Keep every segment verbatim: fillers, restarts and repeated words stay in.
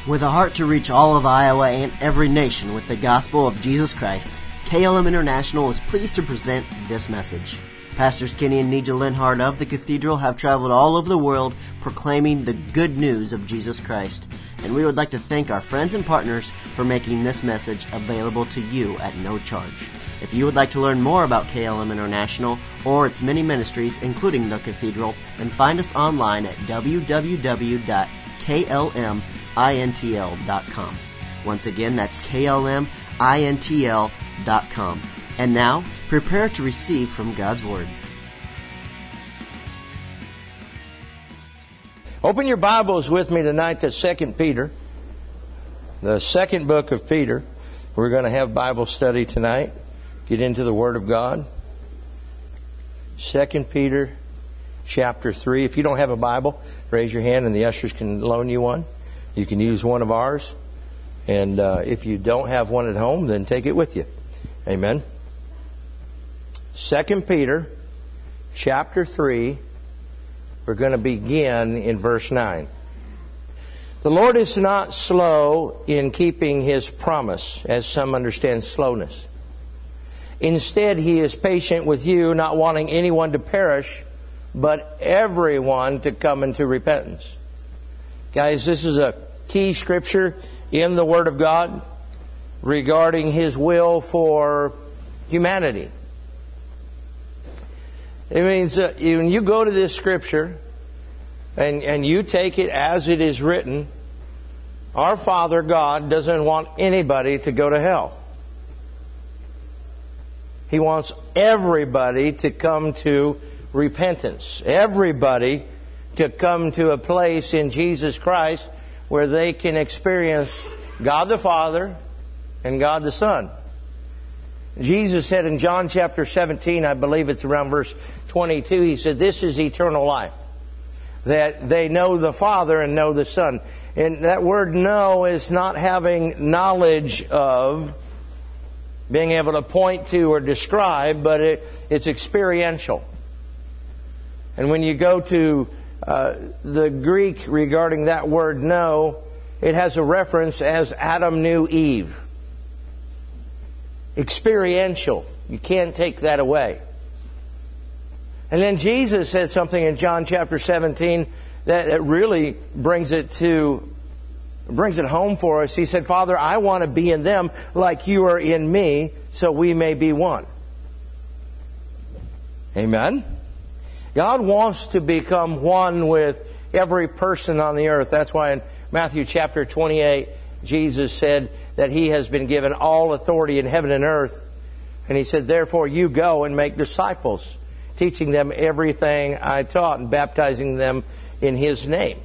With a heart to reach all of Iowa and every nation with the gospel of Jesus Christ, K L M International is pleased to present this message. Pastors Kenny and Nija Linhart of the Cathedral have traveled all over the world proclaiming the good news of Jesus Christ. And we would like to thank our friends and partners for making this message available to you at no charge. If you would like to learn more about K L M International or its many ministries, including the Cathedral, then find us online at w w w dot k l m intl dot com. Once again, that's k l m intl dot com. And now, prepare to receive from God's Word. Open your Bibles with me tonight to Second Peter, the second book of Peter. We're going to have Bible study tonight. Get into the Word of God. Second Peter chapter three. If you don't have a Bible, raise your hand and the ushers can loan you one. You can use one of ours. And uh, if you don't have one at home, then take it with you. Amen. Second Peter chapter three. We're going to begin in verse nine. The Lord is not slow in keeping His promise, as some understand slowness. Instead, He is patient with you, not wanting anyone to perish, but everyone to come into repentance. Guys, this is a key scripture in the Word of God regarding His will for humanity. It means that when you go to this scripture and, and you take it as it is written, our Father God doesn't want anybody to go to hell. He wants everybody to come to repentance. Everybody to come to a place in Jesus Christ where they can experience God the Father and God the Son. Jesus said in John chapter seventeen, I believe it's around verse twenty-two, He said, "This is eternal life, that they know the Father and know the Son." And that word know is not having knowledge of, being able to point to or describe, but it, it's experiential. And when you go to uh, the Greek regarding that word know, it has a reference as Adam knew Eve. Experiential. You can't take that away. And then Jesus said something in John chapter seventeen that, that really brings it to brings it home for us. He said, "Father, I want to be in them like you are in me, so we may be one." Amen. God wants to become one with every person on the earth. That's why in Matthew chapter twenty-eight, Jesus said that He has been given all authority in heaven and earth. And He said, "Therefore you go and make disciples, teaching them everything I taught and baptizing them in His name."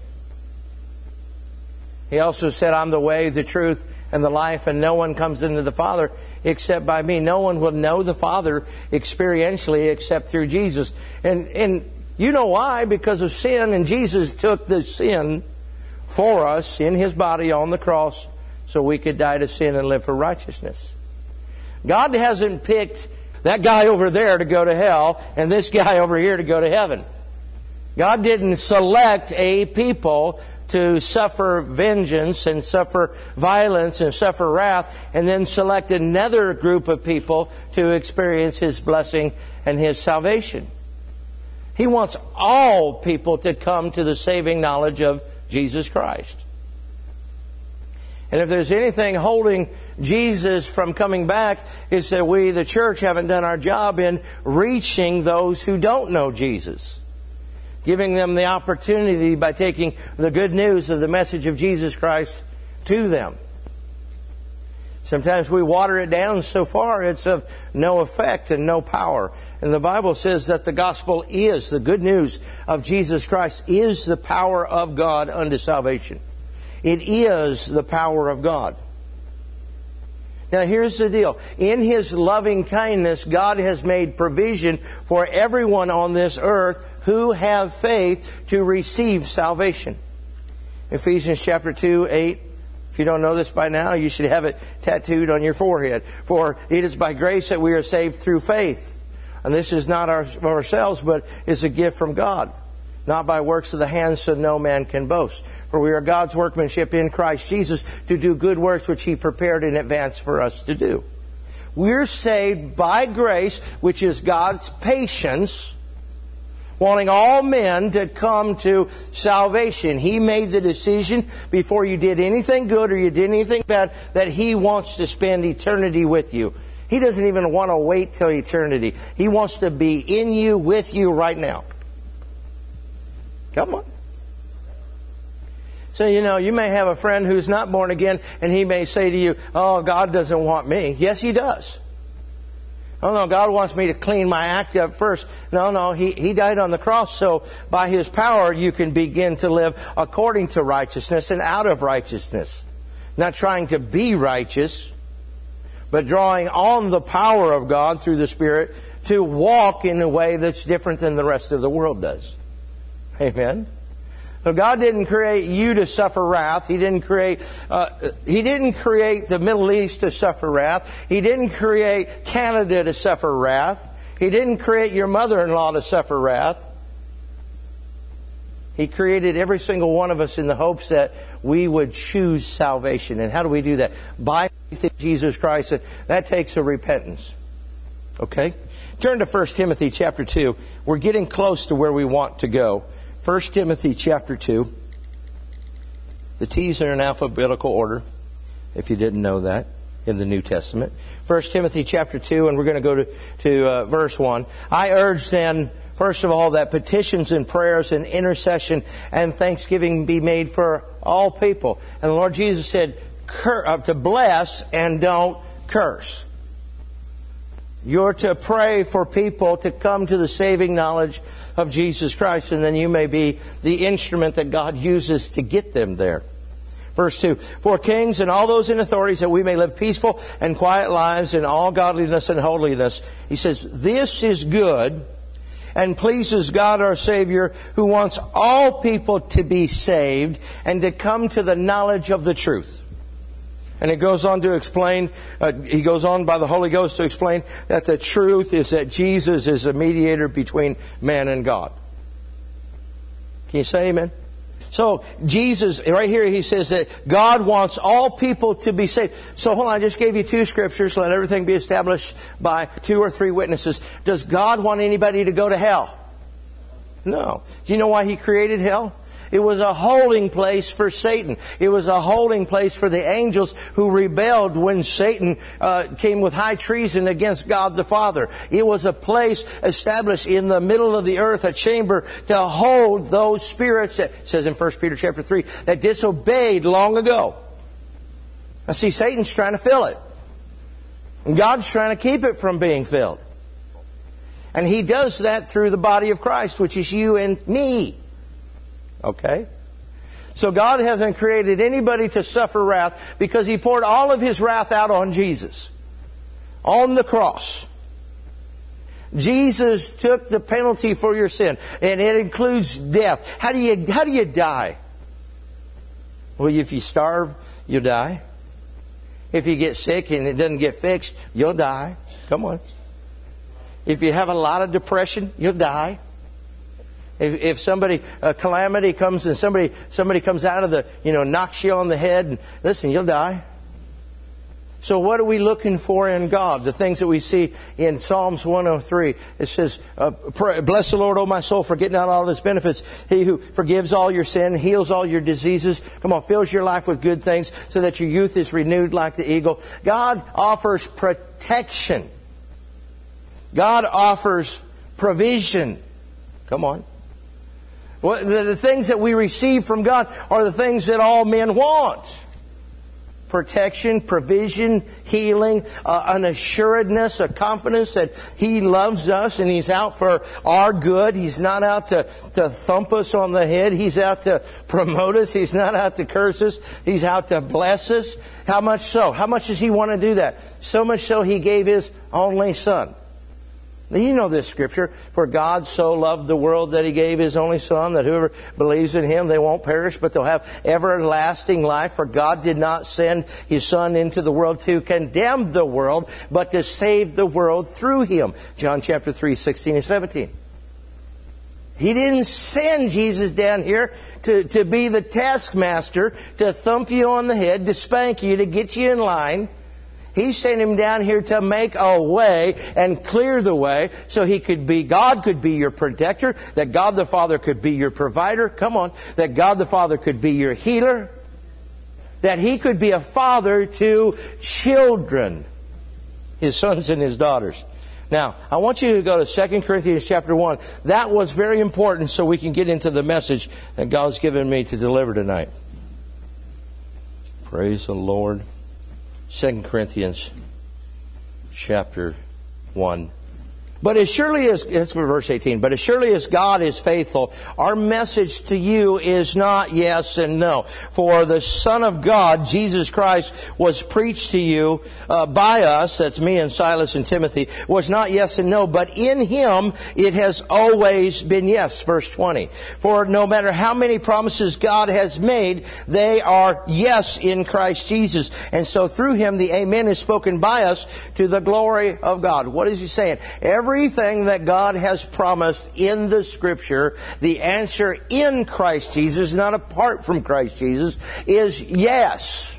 He also said, "I'm the way, the truth, and the life, and no one comes into the Father except by me." No one will know the Father experientially except through Jesus. And, and you know why? Because of sin, and Jesus took the sin for us in His body on the cross so we could die to sin and live for righteousness. God hasn't picked that guy over there to go to hell and this guy over here to go to heaven. God didn't select a people to suffer vengeance and suffer violence and suffer wrath and then select another group of people to experience His blessing and His salvation. He wants all people to come to the saving knowledge of Jesus Christ. And if there's anything holding Jesus from coming back, it's that we, the church, haven't done our job in reaching those who don't know Jesus. Giving them the opportunity by taking the good news of the message of Jesus Christ to them. Sometimes we water it down so far it's of no effect and no power. And the Bible says that the gospel is, the good news of Jesus Christ is the power of God unto salvation. It is the power of God. Now here's the deal. In His loving kindness, God has made provision for everyone on this earth who have faith to receive salvation. Ephesians chapter two, eight. If you don't know this by now, you should have it tattooed on your forehead. For it is by grace that we are saved through faith. And this is not our, of ourselves, but is a gift from God. not by works of the hands, so no man can boast. For we are God's workmanship in Christ Jesus to do good works which He prepared in advance for us to do. We're saved by grace, which is God's patience, wanting all men to come to salvation. He made the decision before you did anything good or you did anything bad that He wants to spend eternity with you. He doesn't even want to wait till eternity. He wants to be in you, with you right now. Come on. So, you know, you may have a friend who's not born again, and he may say to you, oh, God doesn't want me. Yes, He does. Oh, no, God wants me to clean my act up first. No, no, He, he died on the cross, so by His power you can begin to live according to righteousness and out of righteousness. Not trying to be righteous, but drawing on the power of God through the Spirit to walk in a way that's different than the rest of the world does. Amen? So God didn't create you to suffer wrath. He didn't create uh, He didn't create the Middle East to suffer wrath. He didn't create Canada to suffer wrath. He didn't create your mother-in-law to suffer wrath. He created every single one of us in the hopes that we would choose salvation. And how do we do that? By faith in Jesus Christ. And that takes a repentance. Okay? Turn to First Timothy chapter two. We're getting close to where we want to go. First Timothy chapter two. The T's are in alphabetical order, if you didn't know that, in the New Testament. First Timothy chapter two, and we're going to go to, to uh, verse one. I urge then, first of all, that petitions and prayers and intercession and thanksgiving be made for all people. And the Lord Jesus said cur- uh, to bless and don't curse. You're to pray for people to come to the saving knowledge of Jesus Christ, and then you may be the instrument that God uses to get them there. Verse two, for kings and all those in authorities, that we may live peaceful and quiet lives in all godliness and holiness. He says, this is good and pleases God our Savior, who wants all people to be saved and to come to the knowledge of the truth. And it goes on to explain, uh, he goes on by the Holy Ghost to explain that the truth is that Jesus is a mediator between man and God. Can you say amen? So Jesus, right here he says that God wants all people to be saved. So hold on, I just gave you two scriptures. Let everything be established by two or three witnesses. Does God want anybody to go to hell? No. Do you know why He created hell? It was a holding place for Satan. It was a holding place for the angels who rebelled when Satan uh, came with high treason against God the Father. It was a place established in the middle of the earth, a chamber to hold those spirits, that, it says in First Peter chapter three, that disobeyed long ago. Now see, Satan's trying to fill it. And God's trying to keep it from being filled. And He does that through the body of Christ, which is you and me. Okay? So God hasn't created anybody to suffer wrath because He poured all of His wrath out on Jesus. On the cross. Jesus took the penalty for your sin. And it includes death. How do you, how do you die? Well, if you starve, you'll die. If you get sick and it doesn't get fixed, you'll die. Come on. If you have a lot of depression, you'll die. If, if somebody, a calamity comes and somebody, somebody comes out of the, you know, knocks you on the head, and listen, you'll die. So what are we looking for in God? The things that we see in Psalms one oh three. It says, uh, pray, bless the Lord, O my soul, for getting out all His benefits. He who forgives all your sin, heals all your diseases. Come on, fills your life with good things so that your youth is renewed like the eagle. God offers protection. God offers provision. Come on. Well, the, the things that we receive from God are the things that all men want. Protection, provision, healing, uh, an assuredness, a confidence that He loves us and He's out for our good. He's not out to, to thump us on the head. He's out to promote us. He's not out to curse us. He's out to bless us. How much so? How much does He want to do that? So much so He gave His only Son. You know this scripture, for God so loved the world that He gave His only Son, that whoever believes in Him, they won't perish, but they'll have everlasting life. For God did not send His Son into the world to condemn the world, but to save the world through Him. John chapter three, sixteen and seventeen. He didn't send Jesus down here to, to be the taskmaster, to thump you on the head, to spank you, to get you in line. He sent Him down here to make a way and clear the way so He could be, God could be your protector, that God the Father could be your provider. Come on. That God the Father could be your healer. That He could be a father to children, His sons and His daughters. Now, I want you to go to Second Corinthians chapter one. That was very important so we can get into the message that God's given me to deliver tonight. Praise the Lord. Second Corinthians chapter one. But as surely as, that's for verse eighteen, but as surely as God is faithful, our message to you is not yes and no. For the Son of God, Jesus Christ, was preached to you uh, by us, that's me and Silas and Timothy, was not yes and no, but in Him it has always been yes. Verse twenty. For no matter how many promises God has made, they are yes in Christ Jesus. And so through Him the Amen is spoken by us to the glory of God. What is He saying? Every Everything that God has promised in the Scripture, the answer in Christ Jesus, not apart from Christ Jesus, is yes.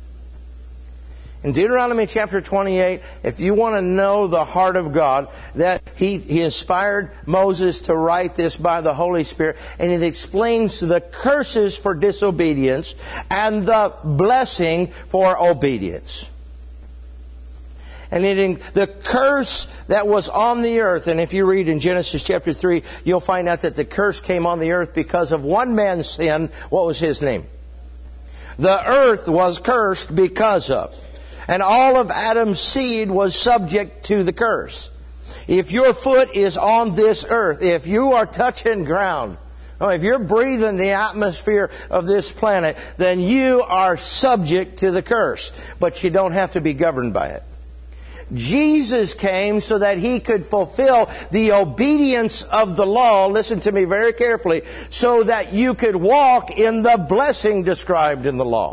In Deuteronomy chapter twenty-eight, if you want to know the heart of God, that He, he inspired Moses to write this by the Holy Spirit, and it explains the curses for disobedience and the blessing for obedience. And it, the curse that was on the earth, and if you read in Genesis chapter three, you'll find out that the curse came on the earth because of one man's sin. What was his name? The earth was cursed because of. And all of Adam's seed was subject to the curse. If your foot is on this earth, if you are touching ground, if you're breathing the atmosphere of this planet, then you are subject to the curse. But you don't have to be governed by it. Jesus came so that He could fulfill the obedience of the law, listen to me very carefully, so that you could walk in the blessing described in the law.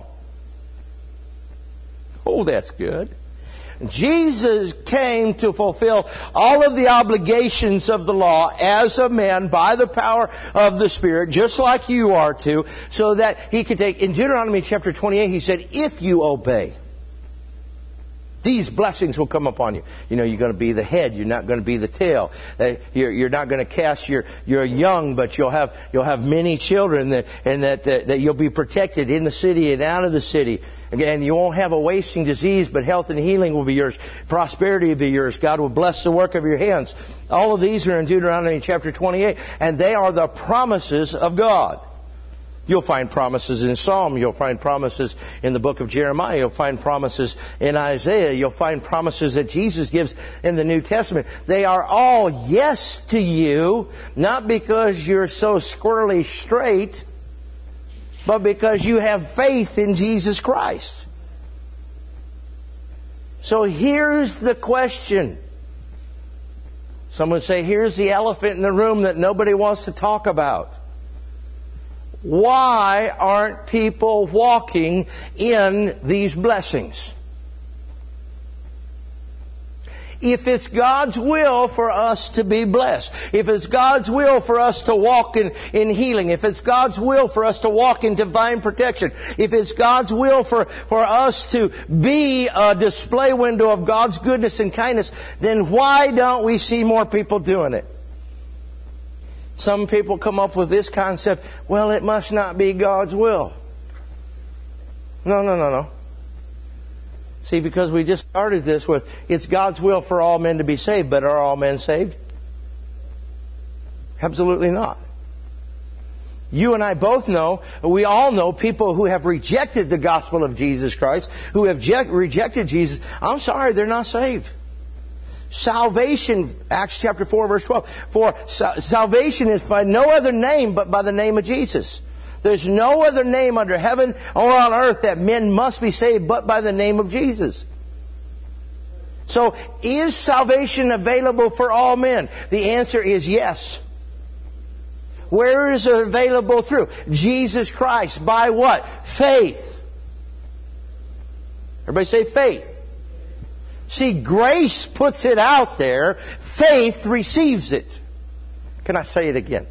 Oh, that's good. Jesus came to fulfill all of the obligations of the law as a man by the power of the Spirit, just like you are to, so that He could take, in Deuteronomy chapter twenty-eight, He said, if you obey, these blessings will come upon you. You know, you're going to be the head. You're not going to be the tail. You're, you're not going to cast your, your young, but you'll have, you'll have many children that, and that, that, that you'll be protected in the city and out of the city. Again, you won't have a wasting disease, but health and healing will be yours. Prosperity will be yours. God will bless the work of your hands. All of these are in Deuteronomy chapter twenty-eight, and they are the promises of God. You'll find promises in Psalm. You'll find promises in the book of Jeremiah. You'll find promises in Isaiah. You'll find promises that Jesus gives in the New Testament. They are all yes to you, not because you're so squirrely straight, but because you have faith in Jesus Christ. So here's the question. Some would say, here's the elephant in the room that nobody wants to talk about. Why aren't people walking in these blessings? If it's God's will for us to be blessed, if it's God's will for us to walk in, in healing, if it's God's will for us to walk in divine protection, if it's God's will for, for us to be a display window of God's goodness and kindness, then why don't we see more people doing it? Some people come up with this concept, well, it must not be God's will. No, no, no, no. See, because we just started this with, it's God's will for all men to be saved, but are all men saved? Absolutely not. You and I both know, we all know people who have rejected the gospel of Jesus Christ, who have je- rejected Jesus. I'm sorry, they're not saved. Salvation, Acts chapter four, verse twelve. For sa- salvation is by no other name but by the name of Jesus. There's no other name under heaven or on earth that men must be saved but by the name of Jesus. So, is salvation available for all men? The answer is yes. Where is it available through? Jesus Christ. By what? Faith. Everybody say faith. See, grace puts it out there. Faith receives it. Can I say it again?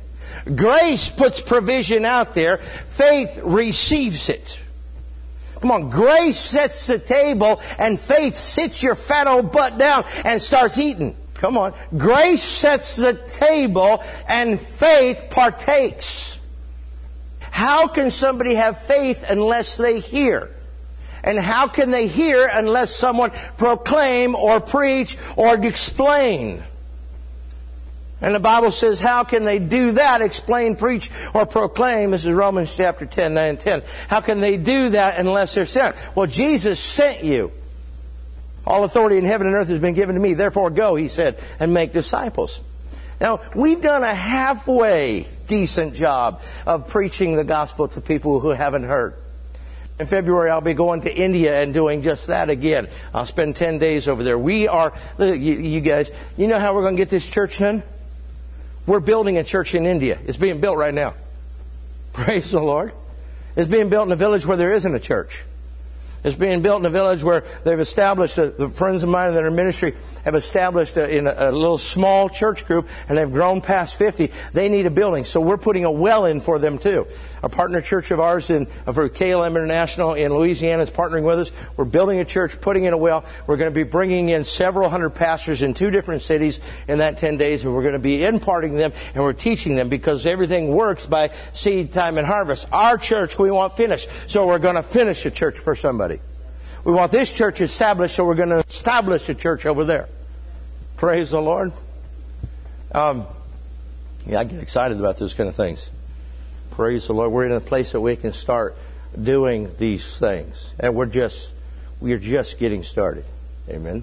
Grace puts provision out there. Faith receives it. Come on, grace sets the table and faith sits your fat old butt down and starts eating. Come on. Grace sets the table and faith partakes. How can somebody have faith unless they hear? And how can they hear unless someone proclaim or preach or explain? And the Bible says, how can they do that? Explain, preach, or proclaim. This is Romans chapter ten, nine and ten. How can they do that unless they're sent? Well, Jesus sent you. All authority in heaven and earth has been given to me. Therefore go, He said, and make disciples. Now, we've done a halfway decent job of preaching the gospel to people who haven't heard. In February, I'll be going to India and doing just that again. I'll spend ten days over there. We are, you, you guys, you know how we're going to get this church done? We're building a church in India. It's being built right now. Praise the Lord. It's being built in a village where there isn't a church. It's being built in a village where they've established, a, the friends of mine that are in ministry have established a, in a, a little small church group, and they've grown past fifty. They need a building, so we're putting a well in for them too. A partner church of ours in, for K L M International in Louisiana is partnering with us. We're building a church, putting in a well. We're going to be bringing in several hundred pastors in two different cities in that ten days, and we're going to be imparting them, and we're teaching them, because everything works by seed time and harvest. Our church we want finished, so we're going to finish a church for somebody. We want this church established, so we're going to establish a church over there. Praise the Lord. Um, yeah, I get excited about those kind of things. Praise the Lord. We're in a place that we can start doing these things. And we're just, we're just getting started. Amen.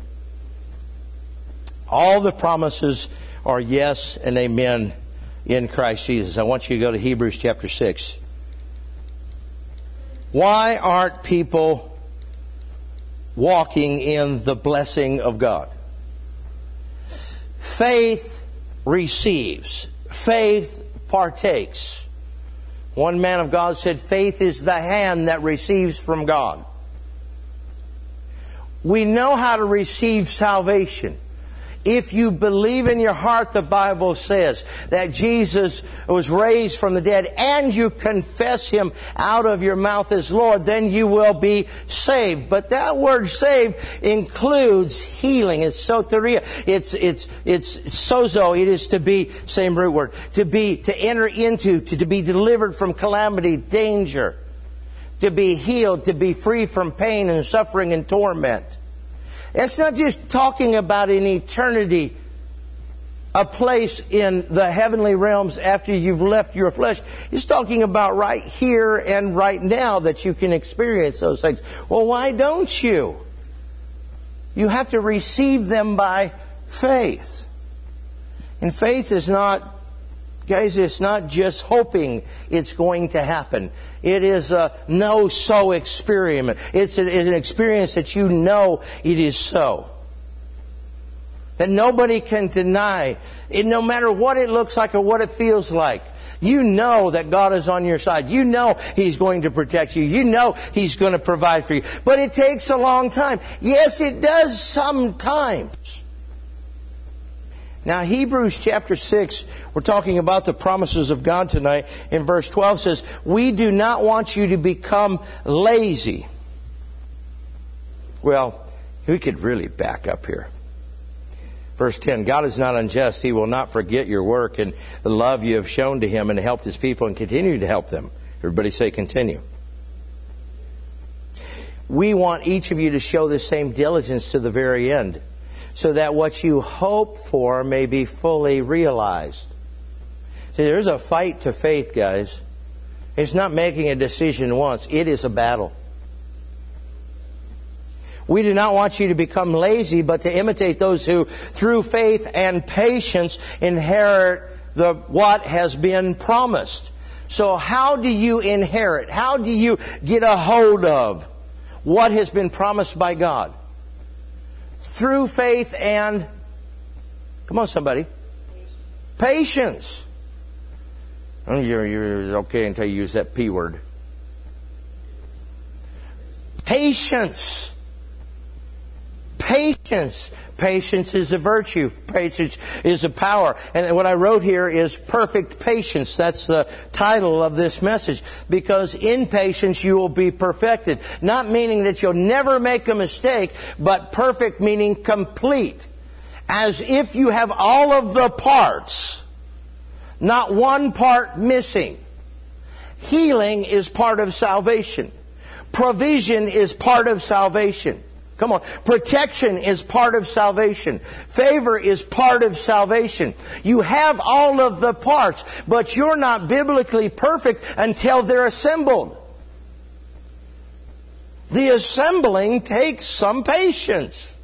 All the promises are yes and amen in Christ Jesus. I want you to go to Hebrews chapter six. Why aren't people walking in the blessing of God? Faith receives. Faith partakes. One man of God said, faith is the hand that receives from God. We know how to receive salvation. If you believe in your heart, the Bible says, that Jesus was raised from the dead, and you confess Him out of your mouth as Lord, then you will be saved. But that word saved includes healing. It's soteria. It's, it's, it's sozo. It is to be, same root word, to be, to enter into, to, to be delivered from calamity, danger, to be healed, to be free from pain and suffering and torment. It's not just talking about an eternity, a place in the heavenly realms after you've left your flesh. It's talking about right here and right now that you can experience those things. Well, why don't you? You have to receive them by faith. And faith is not, guys, it's not just hoping it's going to happen. It is a know-so experiment. It's, a, it's an experience that you know it is so. That nobody can deny. It, no matter what it looks like or what it feels like. You know that God is on your side. You know He's going to protect you. You know He's going to provide for you. But it takes a long time. Yes, it does sometimes. Now, Hebrews chapter six, we're talking about the promises of God tonight. In verse twelve says, we do not want you to become lazy. Well, we could really back up here. Verse ten, God is not unjust. He will not forget your work and the love you have shown to Him and helped His people and continue to help them. Everybody say continue. We want each of you to show the same diligence to the very end, so that what you hope for may be fully realized. See, there's a fight to faith, guys. It's not making a decision once. It is a battle. We do not want you to become lazy, but to imitate those who, through faith and patience, inherit the what has been promised. So how do you inherit? How do you get a hold of what has been promised by God? Through faith and, come on somebody, patience. You're, you're okay until you use that P word. Patience. Patience. Patience is a virtue. Patience is a power. And what I wrote here is perfect patience. That's the title of this message. Because in patience you will be perfected. Not meaning that you'll never make a mistake, but perfect meaning complete. As if you have all of the parts, not one part missing. Healing is part of salvation. Provision is part of salvation. Come on. Protection is part of salvation. Favor is part of salvation. You have all of the parts, but you're not biblically perfect until they're assembled. The assembling takes some patience.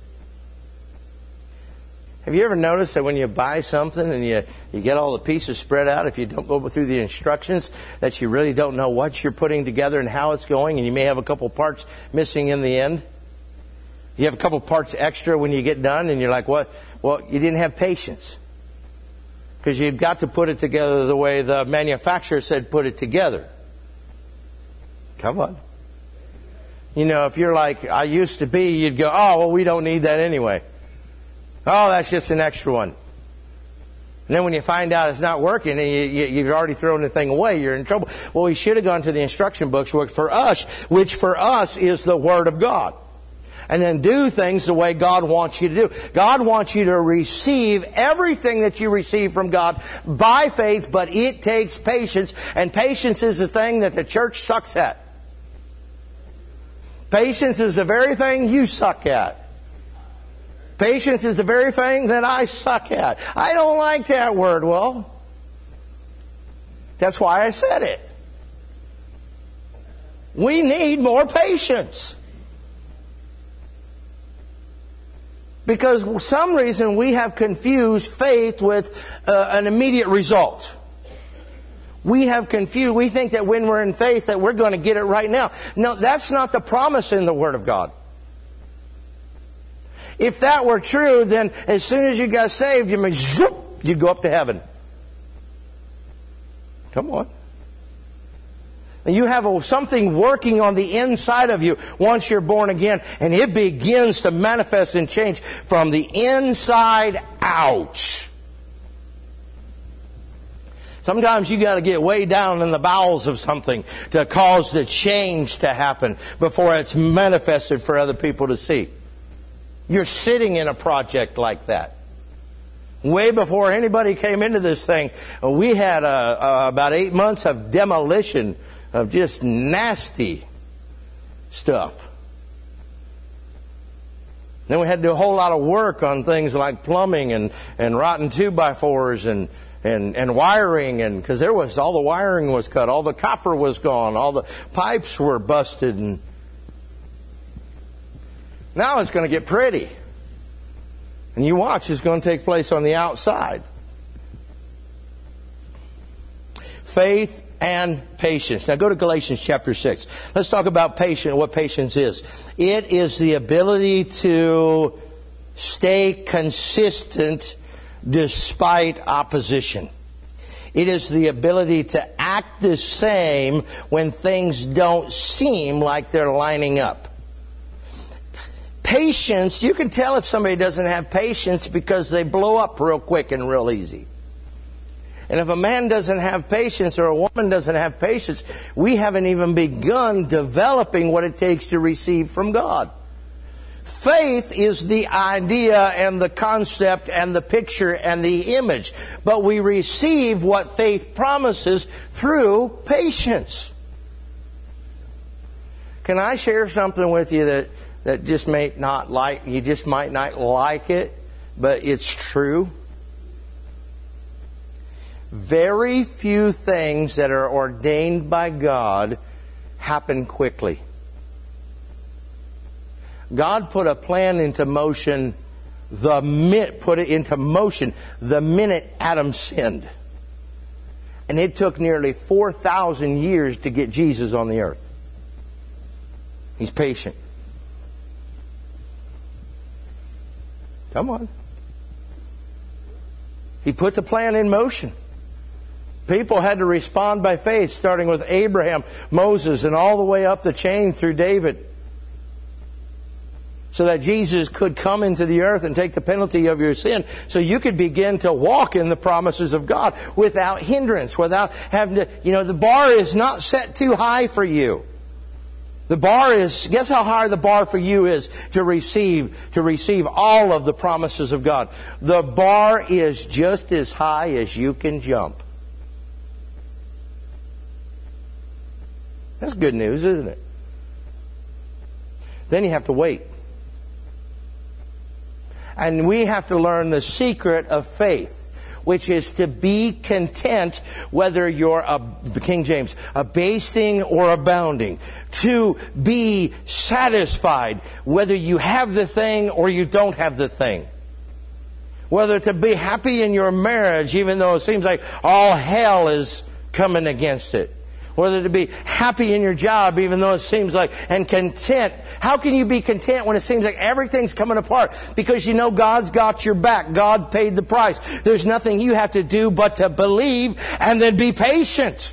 Have you ever noticed that when you buy something and you, you get all the pieces spread out, if you don't go through the instructions, that you really don't know what you're putting together and how it's going, and you may have a couple parts missing in the end? You have a couple parts extra when you get done, and you're like, what? Well, you didn't have patience. Because you've got to put it together the way the manufacturer said put it together. Come on. You know, if you're like I used to be, you'd go, oh, well, we don't need that anyway. Oh, that's just an extra one. And then when you find out it's not working and you, you, you've already thrown the thing away, you're in trouble. Well, we should have gone to the instruction books, which for us, which for us is the Word of God. And then do things the way God wants you to do. God wants you to receive everything that you receive from God by faith, but it takes patience. And patience is the thing that the church sucks at. Patience is the very thing you suck at. Patience is the very thing that I suck at. I don't like that word. Well, that's why I said it. We need more patience. Because for some reason we have confused faith with uh, an immediate result. We have confused, we think that when we're in faith that we're going to get it right now. No, that's not the promise in the Word of God. If that were true, then as soon as you got saved, you may zoop, you'd go up to heaven. Come on. And you have a, something working on the inside of you once you're born again, and it begins to manifest and change from the inside out. Sometimes you got to get way down in the bowels of something to cause the change to happen before it's manifested for other people to see. You're sitting in a project like that. Way before anybody came into this thing, we had a, a, about eight months of demolition of just nasty stuff. Then we had to do a whole lot of work on things like plumbing and, and rotten two by fours and, and, and wiring, and because there was all the wiring was cut, all the copper was gone, all the pipes were busted, and now it's going to get pretty. And you watch, it's going to take place on the outside. Faith and patience. Now go to Galatians chapter six. Let's talk about patience, what patience is. It is the ability to stay consistent despite opposition. It is the ability to act the same when things don't seem like they're lining up. Patience, you can tell if somebody doesn't have patience because they blow up real quick and real easy. And if a man doesn't have patience or a woman doesn't have patience, we haven't even begun developing what it takes to receive from God. Faith is the idea and the concept and the picture and the image. But we receive what faith promises through patience. Can I share something with you that, that just may not like, you just might not like it, but it's true? Very few things that are ordained by God happen quickly. God put a plan into motion the minute, put it into motion the minute Adam sinned. And it took nearly four thousand years to get Jesus on the earth. He's patient. Come on. He put the plan in motion. People had to respond by faith, starting with Abraham, Moses, and all the way up the chain through David. so that Jesus could come into the earth and take the penalty of your sin, so you could begin to walk in the promises of God without hindrance, without having to, you know, the bar is not set too high for you. The bar is, guess how high the bar for you is to receive, to receive all of the promises of God. The bar is just as high as you can jump. That's good news, isn't it? Then you have to wait. And we have to learn the secret of faith, which is to be content whether you're, a, King James, abasing or abounding. To be satisfied whether you have the thing or you don't have the thing. Whether to be happy in your marriage even though it seems like all hell is coming against it. Whether to be happy in your job even though it seems like, and content. How can you be content when it seems like everything's coming apart? Because you know God's got your back. God paid the price. There's nothing you have to do but to believe and then be patient.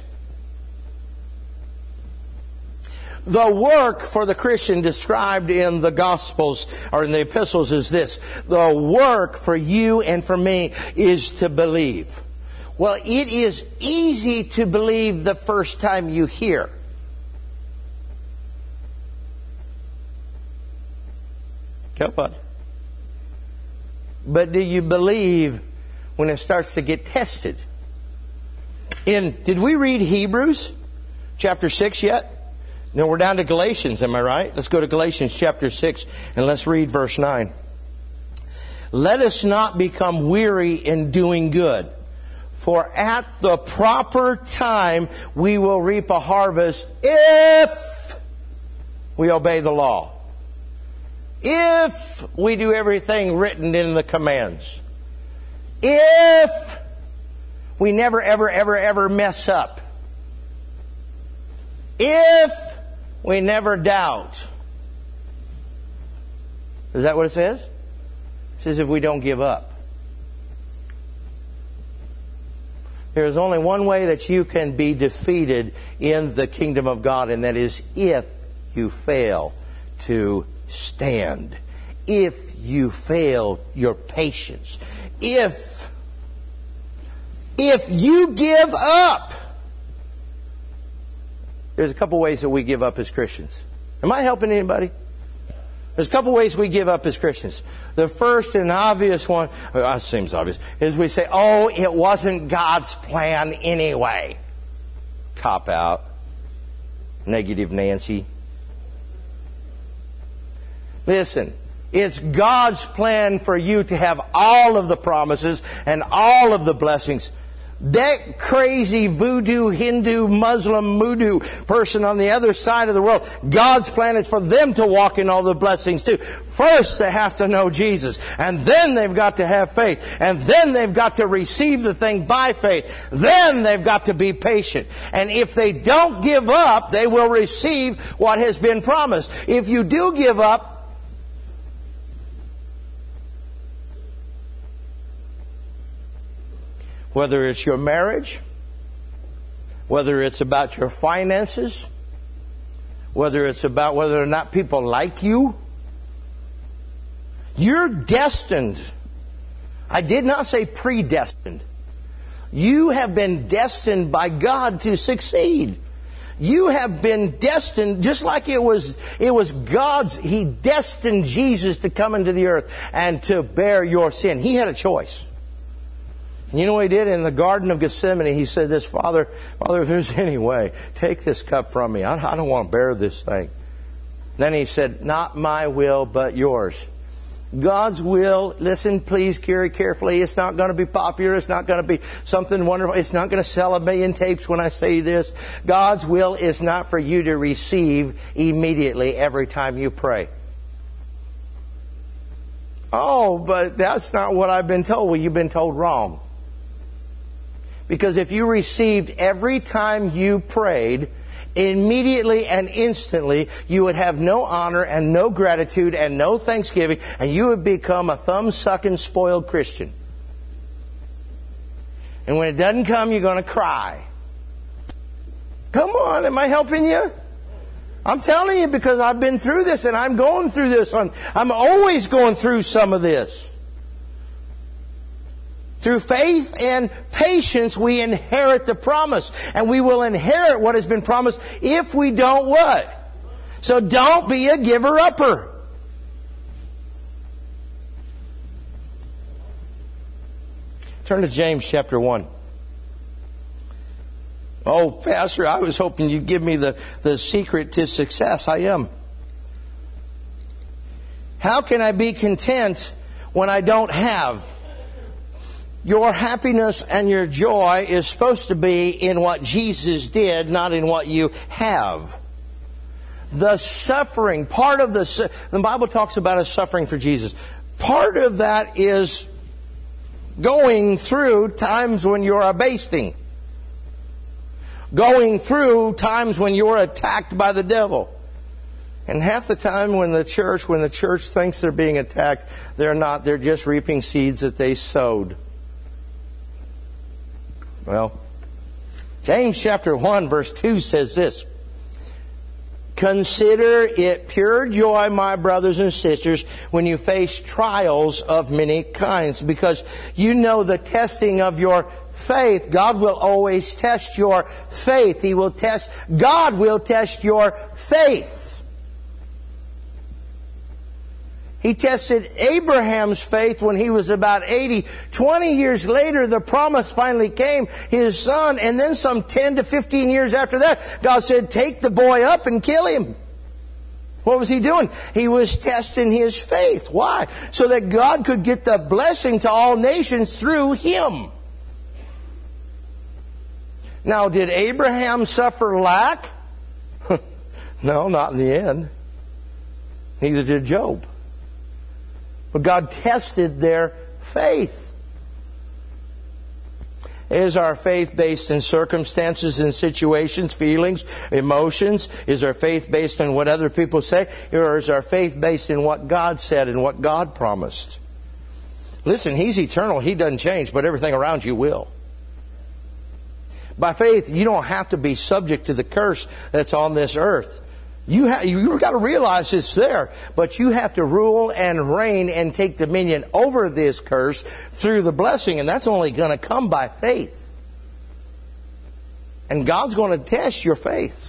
The work for the Christian described in the Gospels or in the epistles is this. The work for you and for me is to believe. Well, it is easy to believe the first time you hear. Help us. But do you believe when it starts to get tested? In did we read Hebrews chapter six yet? No, we're down to Galatians, am I right? Let's go to Galatians chapter six and let's read verse nine. Let us not become weary in doing good. For at the proper time we will reap a harvest if we obey the law. If we do everything written in the commands. If we never, ever, ever, ever mess up. If we never doubt. Is that what it says? It says if we don't give up. There is only one way that you can be defeated in the kingdom of God, and that is if you fail to stand. If you fail your patience. If, if you give up. There's a couple ways that we give up as Christians. Am I helping anybody? There's a couple ways we give up as Christians. The first and obvious one, well, it seems obvious, is we say, oh, it wasn't God's plan anyway. Cop out. Negative Nancy. Listen, it's God's plan for you to have all of the promises and all of the blessings. That crazy voodoo, Hindu, Muslim, Mudu person on the other side of the world, God's plan is for them to walk in all the blessings too. First they have to know Jesus, and then they've got to have faith, and then they've got to receive the thing by faith. Then they've got to be patient. And if they don't give up, they will receive what has been promised. If you do give up, whether it's your marriage, whether it's about your finances, whether it's about whether or not people like you, you're destined. I did not say predestined. You have been destined by God to succeed. You have been destined, just like it was, it was God's, He destined Jesus to come into the earth and to bear your sin. He had a choice. You know what He did in the Garden of Gethsemane? He said this, Father, Father, if there's any way, take this cup from me. I, I don't want to bear this thing. Then He said, not my will, but yours. God's will, listen please very carefully, it's not going to be popular, it's not going to be something wonderful, it's not going to sell a million tapes when I say this. God's will is not for you to receive immediately every time you pray. Oh, but that's not what I've been told. Well, you've been told wrong. Because if you received every time you prayed, immediately and instantly, you would have no honor and no gratitude and no thanksgiving, and you would become a thumb-sucking, spoiled Christian. And when it doesn't come, you're going to cry. Come on, am I helping you? I'm telling you because I've been through this and I'm going through this. I'm, I'm always going through some of this. Through faith and patience, we inherit the promise. And we will inherit what has been promised if we don't what? So don't be a giver-upper. Turn to James chapter one. Oh, Pastor, I was hoping you'd give me the, the secret to success. I am. How can I be content when I don't have? Your happiness and your joy is supposed to be in what Jesus did, not in what you have. The suffering, part of the... The Bible talks about us suffering for Jesus. Part of that is going through times when you're abasting. Going through times when you're attacked by the devil. And half the time when the church, when the church thinks they're being attacked, they're not. They're just reaping seeds that they sowed. Well, James chapter one verse two says this. Consider it pure joy, my brothers and sisters, when you face trials of many kinds, because you know the testing of your faith. God will always test your faith. He will test, God will test your faith. He tested Abraham's faith when he was about eighty. Twenty years later, the promise finally came, his son. And then some ten to fifteen years after that, God said, take the boy up and kill him. What was he doing? He was testing his faith. Why? So that God could get the blessing to all nations through him. Now, did Abraham suffer lack? No, not in the end. Neither did Job. But God tested their faith. Is our faith based in circumstances and situations, feelings, emotions? Is our faith based on what other people say? Or is our faith based in what God said and what God promised? Listen, He's eternal. He doesn't change, but everything around you will. By faith, you don't have to be subject to the curse that's on this earth. You have, you've got to realize it's there, but you have to rule and reign and take dominion over this curse through the blessing, and that's only going to come by faith. And God's going to test your faith.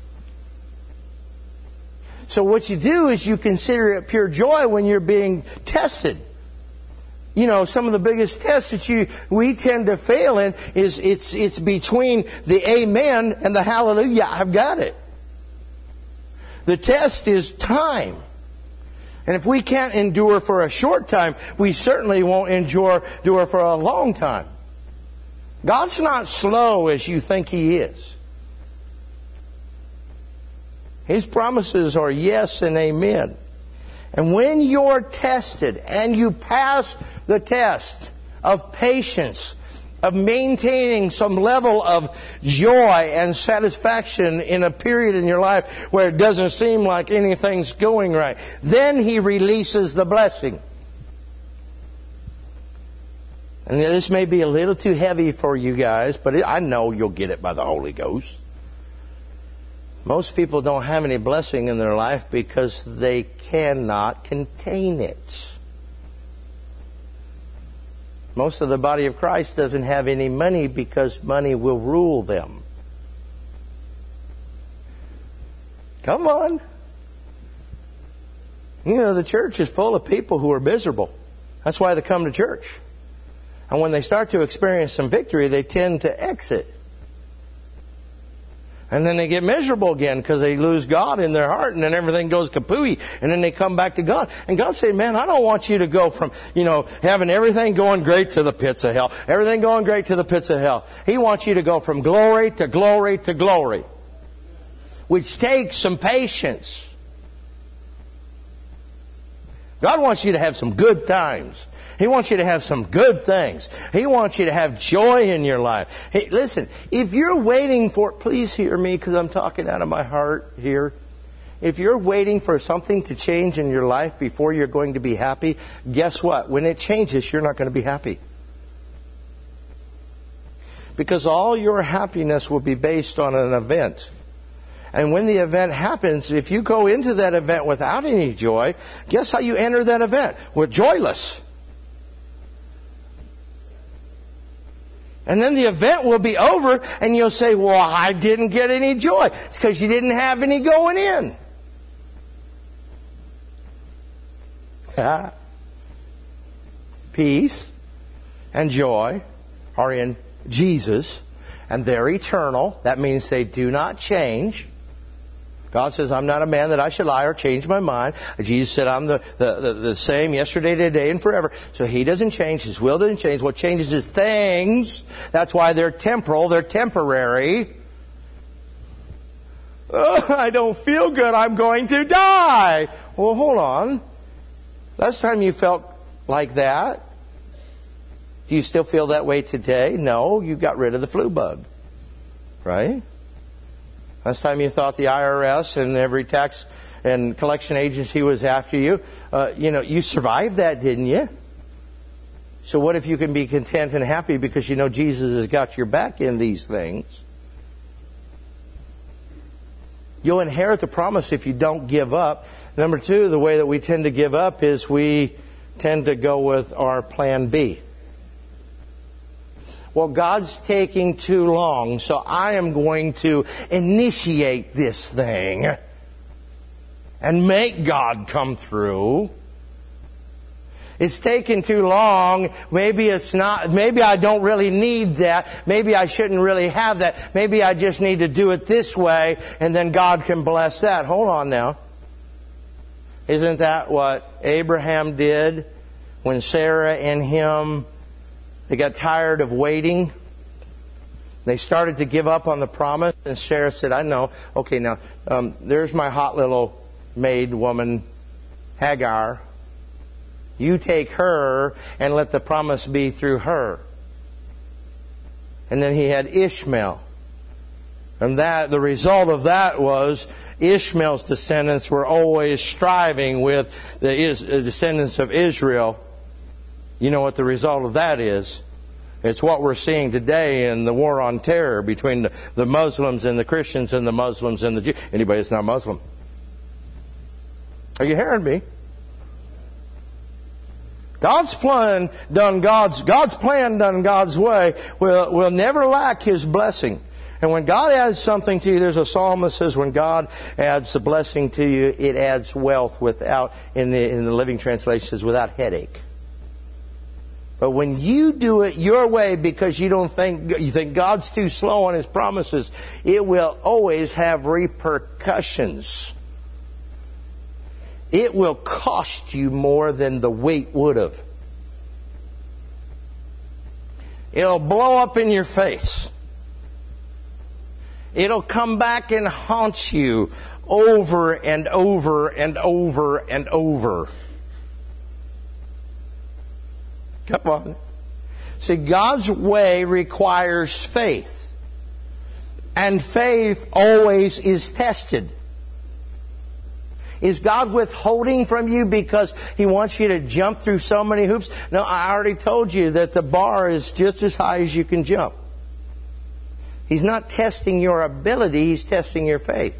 So what you do is you consider it pure joy when you're being tested. You know, some of the biggest tests that you we tend to fail in is it's it's between the amen and the hallelujah. I've got it. The test is time. And if we can't endure for a short time, we certainly won't endure, endure for a long time. God's not slow as you think He is. His promises are yes and amen. And when you're tested and you pass the test of patience, of maintaining some level of joy and satisfaction in a period in your life where it doesn't seem like anything's going right, then He releases the blessing. And this may be a little too heavy for you guys, but I know you'll get it by the Holy Ghost. Most people don't have any blessing in their life because they cannot contain it. Most of the body of Christ doesn't have any money because money will rule them. Come on. You know, the church is full of people who are miserable. That's why they come to church. And when they start to experience some victory, they tend to exit. And then they get miserable again because they lose God in their heart, and then everything goes kapooey, and then they come back to God. And God said, man, I don't want you to go from, you know, having everything going great to the pits of hell. Everything going great to the pits of hell. He wants you to go from glory to glory to glory, which takes some patience. God wants you to have some good times. He wants you to have some good things. He wants you to have joy in your life. Hey, listen, if you're waiting for, please hear me because I'm talking out of my heart here. If you're waiting for something to change in your life before you're going to be happy, guess what? When it changes, you're not going to be happy. Because all your happiness will be based on an event. And when the event happens, if you go into that event without any joy, guess how you enter that event? With joyless. And then the event will be over and you'll say, well, I didn't get any joy. It's because you didn't have any going in. Peace and joy are in Jesus, and they're eternal. That means they do not change. God says, I'm not a man that I should lie or change my mind. Jesus said, I'm the, the, the, the same yesterday, today, and forever. So He doesn't change. His will doesn't change. What changes is things. That's why they're temporal. They're temporary. Oh, I don't feel good. I'm going to die. Well, hold on. Last time you felt like that, do you still feel that way today? No, you got rid of the flu bug. Right? Last time you thought the I R S and every tax and collection agency was after you, uh, you know, you survived that, didn't you? So what if you can be content and happy because you know Jesus has got your back in these things? You'll inherit the promise if you don't give up. Number two, the way that we tend to give up is we tend to go with our plan B. Well, God's taking too long, so I am going to initiate this thing and make God come through. It's taken too long. Maybe it's not, maybe I don't really need that. Maybe I shouldn't really have that. Maybe I just need to do it this way, and then God can bless that. Hold on now. Isn't that what Abraham did when Sarah and him, they got tired of waiting? They started to give up on the promise, and Sarah said, I know. Okay, now, um, there's my hot little maid woman, Hagar. You take her and let the promise be through her. And then he had Ishmael. And that, the result of that was Ishmael's descendants were always striving with the descendants of Israel. You know what the result of that is? It's what we're seeing today in the war on terror between the, the Muslims and the Christians and the Muslims and the Jews. Anybody that's not Muslim? Are you hearing me? God's plan done God's God's plan done God's way will will never lack His blessing. And when God adds something to you, there's a psalm that says, when God adds a blessing to you, it adds wealth without, in the in the Living Translation, says without headache. But when you do it your way because you don't think you think God's too slow on His promises, it will always have repercussions. It will cost you more than the weight would have. It'll blow up in your face. It'll come back and haunt you over and over and over and over. Come on. See, God's way requires faith. And faith always is tested. Is God withholding from you because He wants you to jump through so many hoops? No, I already told you that the bar is just as high as you can jump. He's not testing your ability, He's testing your faith.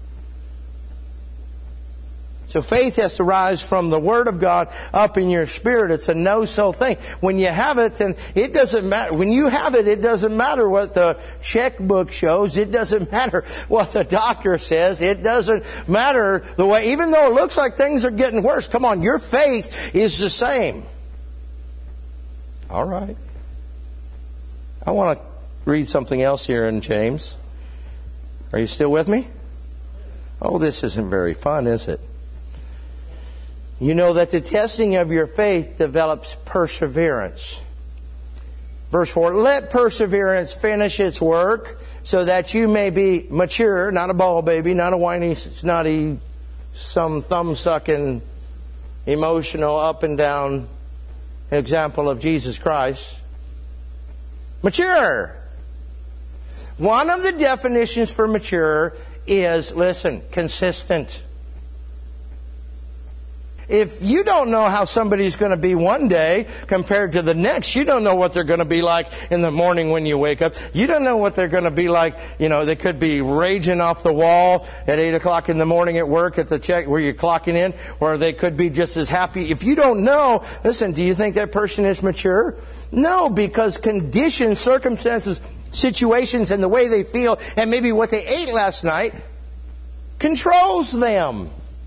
So faith has to rise from the Word of God up in your spirit. It's a no-so thing. When you have it, then it doesn't matter. When you have it, it doesn't matter what the checkbook shows. It doesn't matter what the doctor says. It doesn't matter the way, even though it looks like things are getting worse. Come on, your faith is the same. All right. I want to read something else here in James. Are you still with me? Oh, this isn't very fun, is it? You know that the testing of your faith develops perseverance. Verse four, let perseverance finish its work so that you may be mature, not a ball baby, not a whiny, snotty, some thumb-sucking, emotional, up and down example of Jesus Christ. Mature. One of the definitions for mature is, listen, consistent. if you don't know how somebody's going to be one day compared to the next, you don't know what they're going to be like in the morning when you wake up. You don't know what they're going to be like. You know, they could be raging off the wall at eight o'clock in the morning at work at the check where you're clocking in, or they could be just as happy. If you don't know, listen, do you think that person is mature? No, because conditions, circumstances, situations, and the way they feel, and maybe what they ate last night controls them.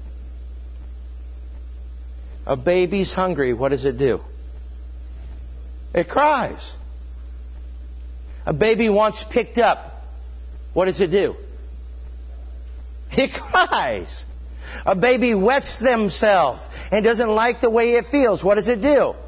A baby's hungry. What does it do? It cries. A baby wants picked up. What does it do? It cries. A baby wets themselves and doesn't like the way it feels. What does it do?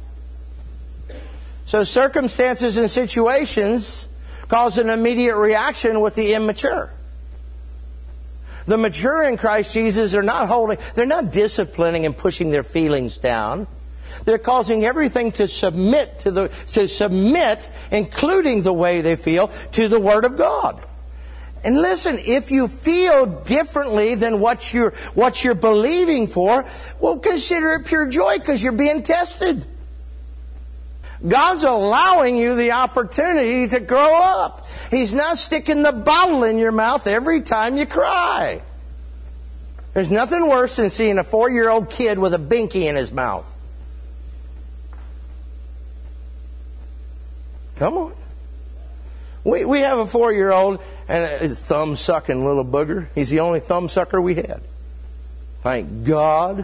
So circumstances and situations cause an immediate reaction with the immature. The mature in Christ Jesus are not holding, they're not disciplining and pushing their feelings down. They're causing everything to submit to the, to submit, including the way they feel, to the Word of God. And listen, if you feel differently than what you're, what you're believing for, well, consider it pure joy because you're being tested. God's allowing you the opportunity to grow up. He's not sticking the bottle in your mouth every time you cry. There's nothing worse than seeing a four-year-old kid with a binky in his mouth. Come on. We we have a four-year-old and his thumb-sucking little booger. He's the only thumb sucker we had. Thank God.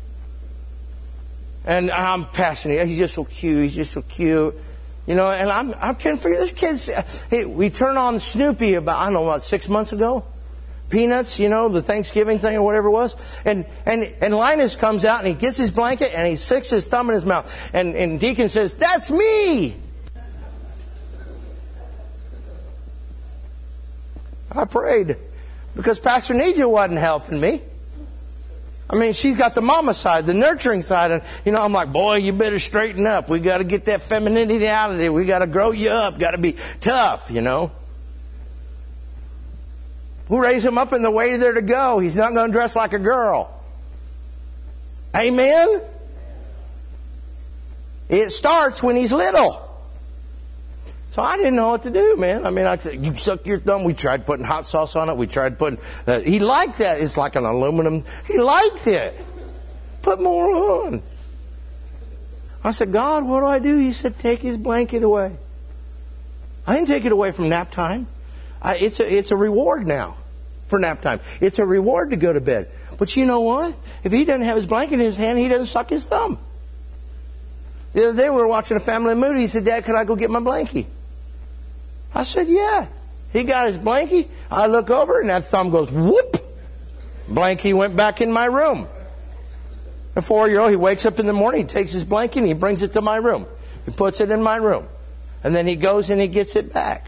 And I'm passionate. He's just so cute. He's just so cute. You know, and I'm, I can't figure this kid's... Hey, we turned on Snoopy about, I don't know, about six months ago. Peanuts, you know, the Thanksgiving thing or whatever it was. And, and, and Linus comes out and he gets his blanket and he sticks his thumb in his mouth. And, and Deacon says, "That's me!" I prayed because Pastor Nija wasn't helping me. I mean, she's got the mama side, the nurturing side. And, you know, I'm like, boy, you better straighten up. We got to get that femininity out of it. We got to grow you up. Got to be tough, you know. We'll raise him up in the way they're to go. He's not going to dress like a girl. Amen? It starts when he's little. So I didn't know what to do, man. I mean, I said, "You suck your thumb." We tried putting hot sauce on it. We tried putting... Uh, he liked that. It's like an aluminum... He liked it. Put more on. I said, "God, what do I do?" He said, "Take his blanket away." I didn't take it away from nap time. I, it's a, it's a reward now for nap time. It's a reward to go to bed. But you know what? If he doesn't have his blanket in his hand, he doesn't suck his thumb. The other day we were watching a family movie. He said, "Dad, could I go get my blankie?" I said, "Yeah." He got his blankie. I look over and that thumb goes whoop. Blankie went back in my room. A four-year-old, he wakes up in the morning, he takes his blankie and he brings it to my room. He puts it in my room. And then he goes and he gets it back.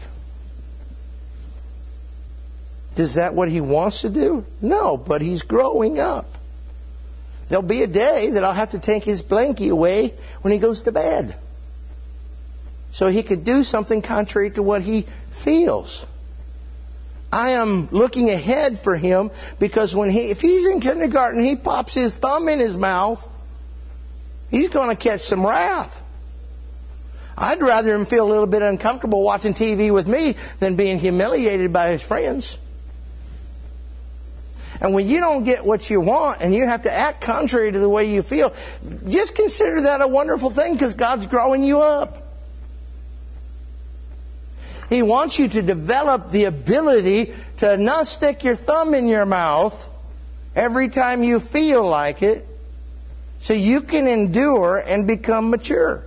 Is that what he wants to do? No, but he's growing up. There'll be a day that I'll have to take his blankie away when he goes to bed. So he could do something contrary to what he feels. I am looking ahead for him because when he, if he's in kindergarten, he pops his thumb in his mouth, he's going to catch some wrath. I'd rather him feel a little bit uncomfortable watching T V with me than being humiliated by his friends. And when you don't get what you want and you have to act contrary to the way you feel, just consider that a wonderful thing because God's growing you up. He wants you to develop the ability to not stick your thumb in your mouth every time you feel like it so you can endure and become mature.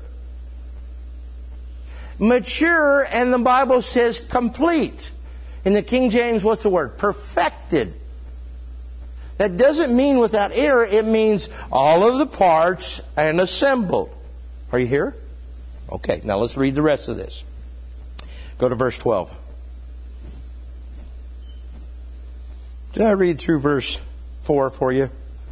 Mature, and the Bible says complete. In the King James, what's the word? Perfected. That doesn't mean without error. It means all of the parts and assembled. Are you here? Okay, now let's read the rest of this. Go to verse twelve. Did I read through verse four for you?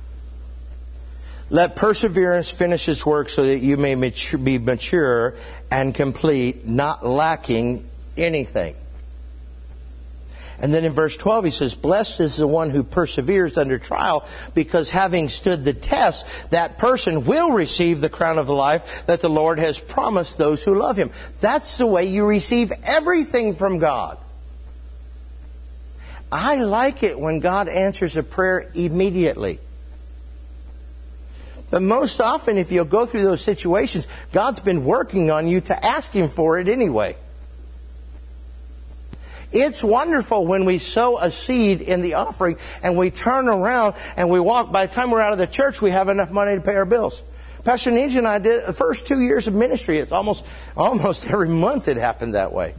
Let perseverance finish its work so that you may mature, be mature and complete, not lacking anything. And then in verse twelve he says, blessed is the one who perseveres under trial, because having stood the test, that person will receive the crown of life that the Lord has promised those who love Him. That's the way you receive everything from God. I like it when God answers a prayer immediately. But most often, if you'll go through those situations, God's been working on you to ask Him for it anyway. It's wonderful when we sow a seed in the offering and we turn around and we walk. By the time we're out of the church, we have enough money to pay our bills. Pastor Ninja and I did it the first two years of ministry. It's almost, almost every month it happened that way.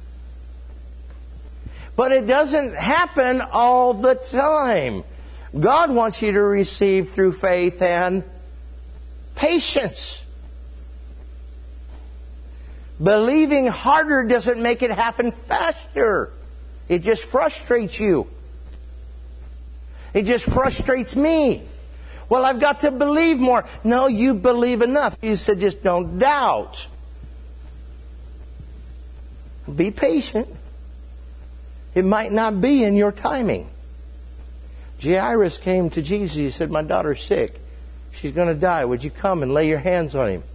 But it doesn't happen all the time. God wants you to receive through faith and patience. Believing harder doesn't make it happen faster. It just frustrates you. It just frustrates me. Well, I've got to believe more. No, you believe enough. You said just don't doubt. Be patient. It might not be in your timing. Jairus came to Jesus. He said, my daughter's sick. She's going to die. Would you come and lay your hands on him?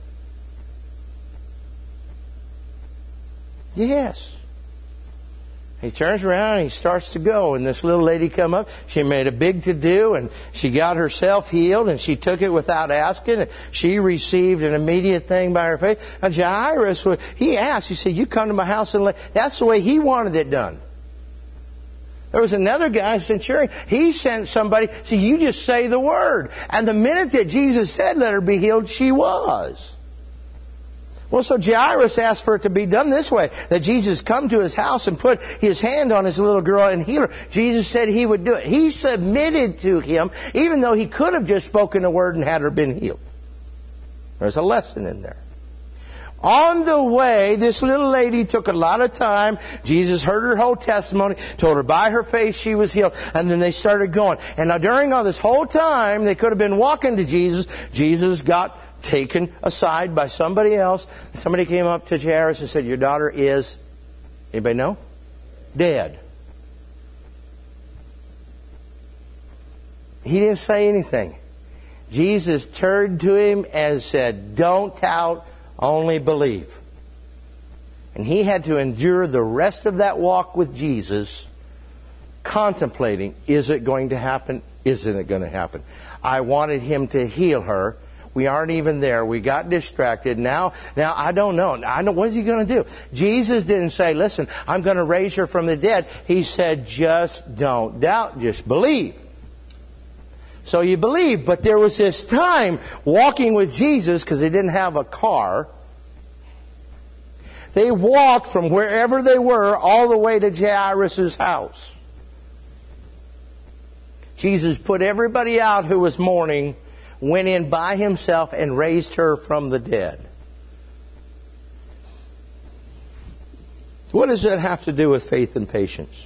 Yes. He turns around and he starts to go. And this little lady come up. She made a big to-do and she got herself healed and she took it without asking. And she received an immediate thing by her faith. And Jairus, he asked, he said, you come to my house and lay. That's the way he wanted it done. There was another guy, centurion. He sent somebody, see, you just say the word. And the minute that Jesus said, let her be healed, she was. Well, so Jairus asked for it to be done this way, that Jesus come to his house and put his hand on his little girl and heal her. Jesus said He would do it. He submitted to Him, even though He could have just spoken a word and had her been healed. There's a lesson in there. On the way, this little lady took a lot of time. Jesus heard her whole testimony, told her by her faith she was healed, and then they started going. And now during all this whole time, they could have been walking to Jesus. Jesus got taken aside by somebody else. Somebody came up to Jairus and said, your daughter is, anybody know? Dead. He didn't say anything. Jesus turned to him and said, don't doubt, only believe. And he had to endure the rest of that walk with Jesus, contemplating, is it going to happen? Isn't it going to happen? I wanted him to heal her. We aren't even there. We got distracted. Now, now I don't know. I know. What is he going to do? Jesus didn't say, listen, I'm going to raise her from the dead. He said, just don't doubt. Just believe. So you believe, but there was this time walking with Jesus because they didn't have a car. They walked from wherever they were all the way to Jairus' house. Jesus put everybody out who was mourning, went in by himself and raised her from the dead. What does that have to do with faith and patience?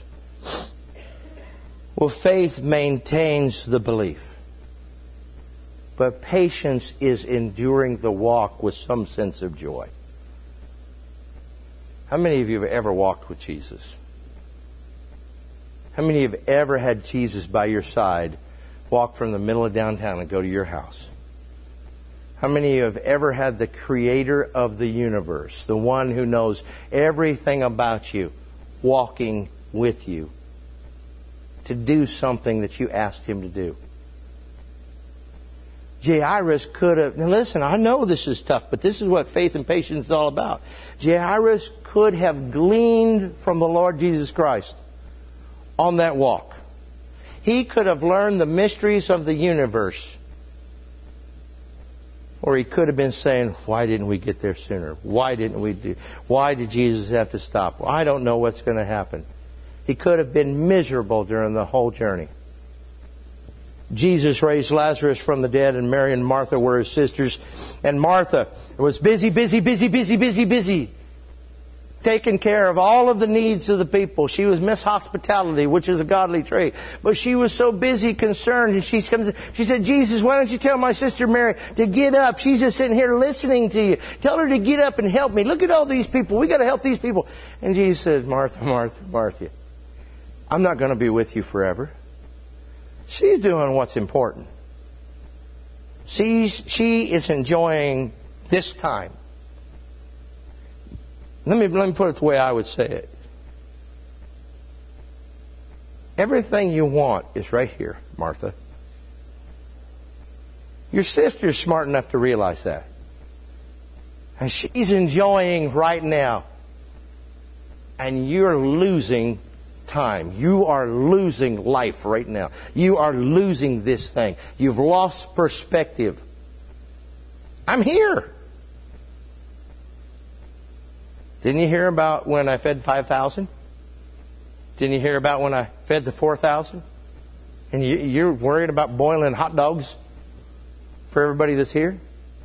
Well, faith maintains the belief. But patience is enduring the walk with some sense of joy. How many of you have ever walked with Jesus? How many of you have ever had Jesus by your side, walk from the middle of downtown and go to your house? How many of you have ever had the Creator of the universe, the one who knows everything about you, walking with you to do something that you asked Him to do? Jairus could have, now listen, I know this is tough, but this is what faith and patience is all about. Jairus could have gleaned from the Lord Jesus Christ on that walk. He could have learned the mysteries of the universe. Or he could have been saying, why didn't we get there sooner? Why didn't we do? Why did Jesus have to stop? Well, I don't know what's going to happen. He could have been miserable during the whole journey. Jesus raised Lazarus from the dead, and Mary and Martha were his sisters. And Martha was busy, busy, busy, busy, busy, busy, taking care of all of the needs of the people. She was Miss Hospitality, which is a godly trait. But she was so busy, concerned, and she comes. She said, Jesus, why don't you tell my sister Mary to get up? She's just sitting here listening to you. Tell her to get up and help me. Look at all these people. We got to help these people. And Jesus says, Martha, Martha, Martha, I'm not going to be with you forever. She's doing what's important. She's, she is enjoying this time. Let me, let me put it the way I would say it. Everything you want is right here, Martha. Your sister's smart enough to realize that. And she's enjoying right now. And you're losing time. You are losing life right now. You are losing this thing. You've lost perspective. I'm here. Didn't you hear about when I fed five thousand? Didn't you hear about when I fed the four thousand? And you, you're worried about boiling hot dogs for everybody that's here?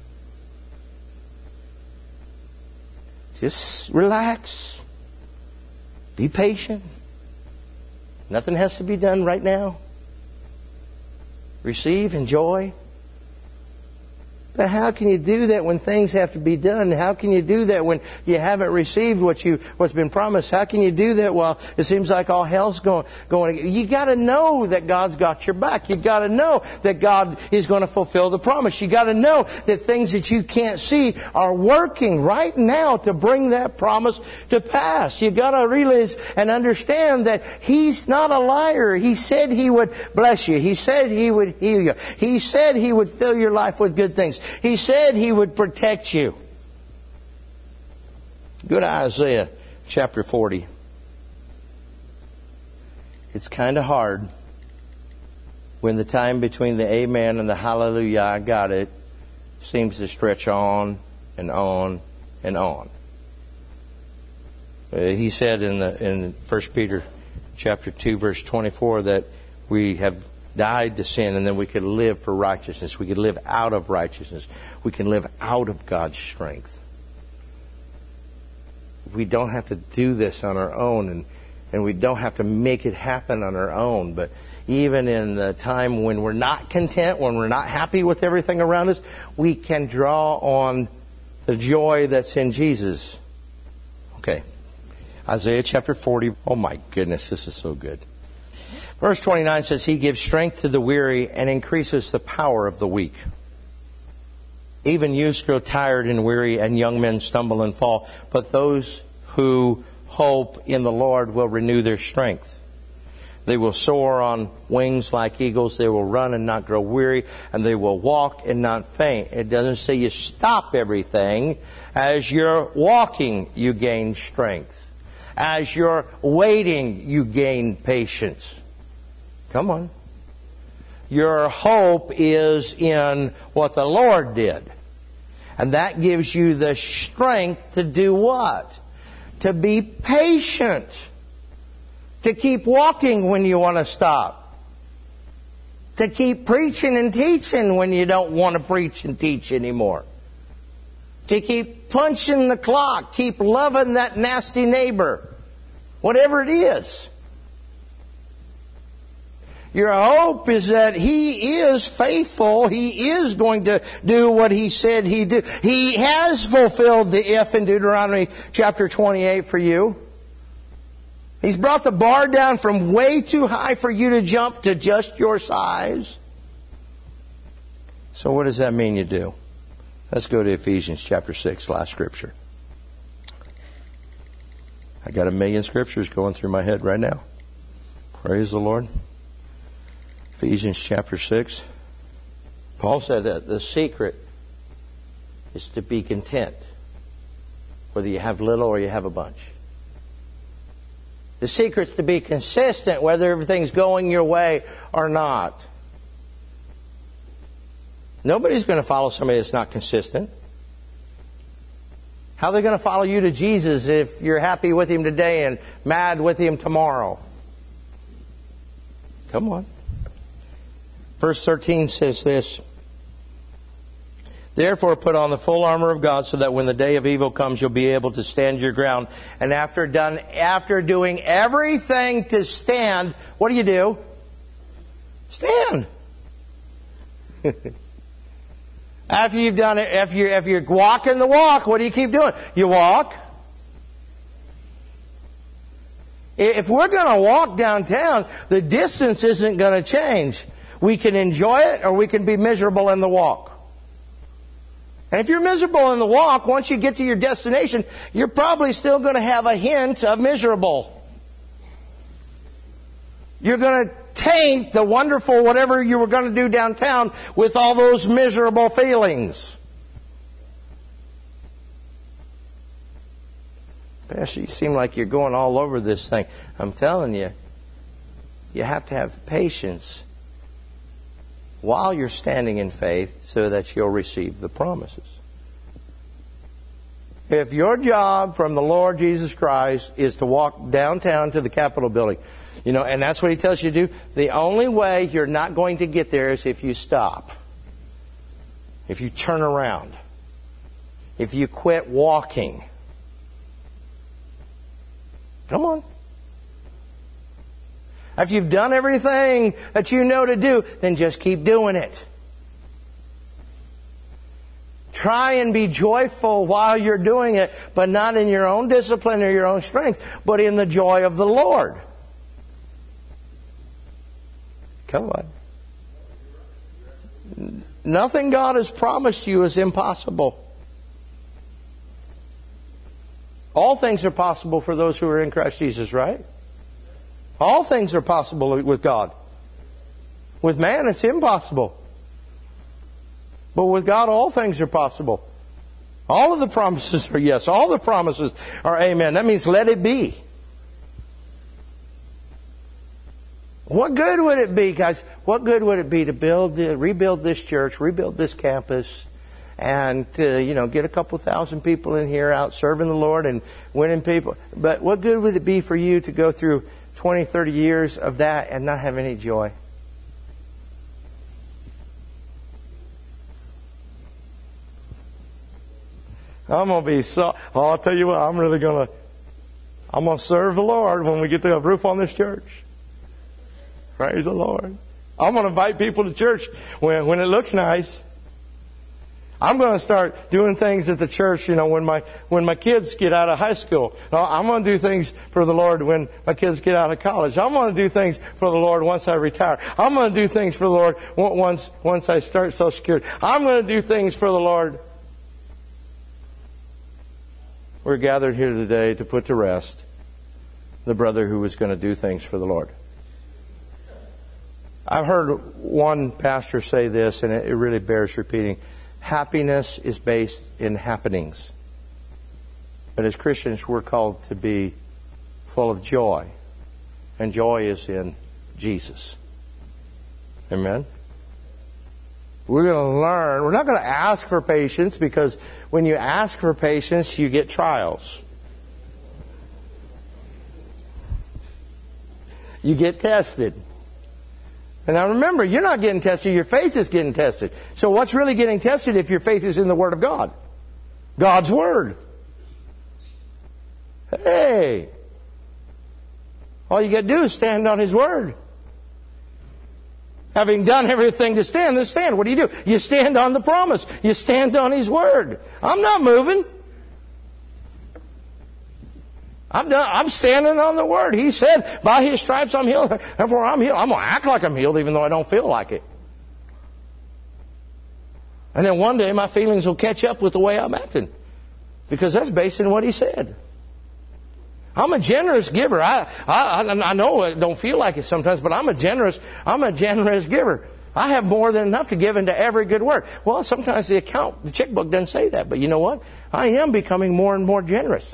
Just relax. Be patient. Nothing has to be done right now. Receive, enjoy. But how can you do that when things have to be done? How can you do that when you haven't received what you what's been promised? How can you do that while it seems like all hell's going going? You got to know that God's got your back. You got to know that God is going to fulfill the promise. You got to know that things that you can't see are working right now to bring that promise to pass. You got to realize and understand that He's not a liar. He said He would bless you. He said He would heal you. He said He would fill your life with good things. He said He would protect you. Go to Isaiah chapter forty. It's kind of hard when the time between the amen and the hallelujah, I got it, seems to stretch on and on and on. Uh, he said in the in First Peter chapter two verse twenty-four that we have died to sin, and then we could live for righteousness. We could live out of righteousness. We can live out of God's strength. We don't have to do this on our own, and, and we don't have to make it happen on our own. But even in the time when we're not content, when we're not happy with everything around us, we can draw on the joy that's in Jesus. Okay. Isaiah chapter forty. Oh my goodness, this is so good. Verse twenty-nine says, He gives strength to the weary and increases the power of the weak. Even youths grow tired and weary, and young men stumble and fall. But those who hope in the Lord will renew their strength. They will soar on wings like eagles. They will run and not grow weary, and they will walk and not faint. It doesn't say you stop everything. As you're walking, you gain strength. As you're waiting, you gain patience. Come on. Your hope is in what the Lord did. And that gives you the strength to do what? To be patient. To keep walking when you want to stop. To keep preaching and teaching when you don't want to preach and teach anymore. To keep punching the clock. Keep loving that nasty neighbor. Whatever it is. Your hope is that He is faithful. He is going to do what He said He'd do. He has fulfilled the if in Deuteronomy chapter twenty-eight for you. He's brought the bar down from way too high for you to jump to just your size. So what does that mean you do? Let's go to Ephesians chapter six, last scripture. I got a million scriptures going through my head right now. Praise the Lord. Ephesians chapter six. Paul said that the secret is to be content, whether you have little or you have a bunch. The secret's to be consistent, whether everything's going your way or not. Nobody's going to follow somebody that's not consistent. How are they going to follow you to Jesus if you're happy with Him today and mad with Him tomorrow? Come on. Verse thirteen says this, Therefore put on the full armor of God so that when the day of evil comes you'll be able to stand your ground. And after done, after doing everything to stand, what do you do? Stand. After you've done it, if you're, if you're walking the walk, what do you keep doing? You walk. If we're going to walk downtown, the distance isn't going to change. We can enjoy it or we can be miserable in the walk. And if you're miserable in the walk, once you get to your destination, you're probably still going to have a hint of miserable. You're going to taint the wonderful whatever you were going to do downtown with all those miserable feelings. Pastor, you seem like you're going all over this thing. I'm telling you, you have to have patience while you're standing in faith so that you'll receive the promises. If your job from the Lord Jesus Christ is to walk downtown to the Capitol building, you know, and that's what He tells you to do, the only way you're not going to get there is if you stop. If you turn around. If you quit walking. Come on. If you've done everything that you know to do, then just keep doing it. Try and be joyful while you're doing it, but not in your own discipline or your own strength, but in the joy of the Lord. Come on. Nothing God has promised you is impossible. All things are possible for those who are in Christ Jesus, right? All things are possible with God. With man, it's impossible. But with God, all things are possible. All of the promises are yes. All the promises are amen. That means let it be. What good would it be, guys? What good would it be to build, the, rebuild this church, rebuild this campus, and to, you know, get a couple thousand people in here out serving the Lord and winning people? But what good would it be for you to go through twenty, thirty years of that and not have any joy? I'm going to be so, oh, I'll tell you what, I'm really going to, I'm going to serve the Lord when we get the roof on this church. Praise the Lord. I'm going to invite people to church when, when it looks nice. I'm going to start doing things at the church, you know, when my when my kids get out of high school. I'm going to do things for the Lord when my kids get out of college. I'm going to do things for the Lord once I retire. I'm going to do things for the Lord once once I start Social Security. I'm going to do things for the Lord. We're gathered here today to put to rest the brother who was going to do things for the Lord. I've heard one pastor say this, and it really bears repeating. Happiness is based in happenings. But as Christians, we're called to be full of joy. And joy is in Jesus. Amen? We're going to learn. We're not going to ask for patience, because when you ask for patience, you get trials. You get tested. And now remember, you're not getting tested, your faith is getting tested. So what's really getting tested if your faith is in the Word of God? God's Word. Hey! All you got to do is stand on His Word. Having done everything to stand, then stand. What do you do? You stand on the promise. You stand on His Word. I'm not moving. I'm done. I'm standing on the Word. He said, by His stripes I'm healed. Therefore I'm healed. I'm going to act like I'm healed even though I don't feel like it. And then one day my feelings will catch up with the way I'm acting. Because that's based on what He said. I'm a generous giver. I, I, I know I don't feel like it sometimes, but I'm a generous, I'm a generous giver. I have more than enough to give into every good work. Well, sometimes the account, the checkbook doesn't say that, but you know what? I am becoming more and more generous.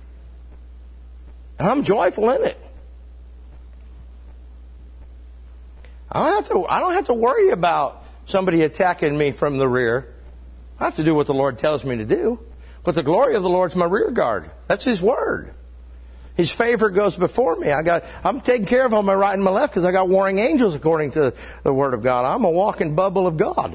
And I'm joyful in it. I don't have to, I don't have to worry about somebody attacking me from the rear. I have to do what the Lord tells me to do. But the glory of the Lord's my rear guard. That's His Word. His favor goes before me. I got, I'm taking care of on my right and my left because I got warring angels according to the Word of God. I'm a walking bubble of God.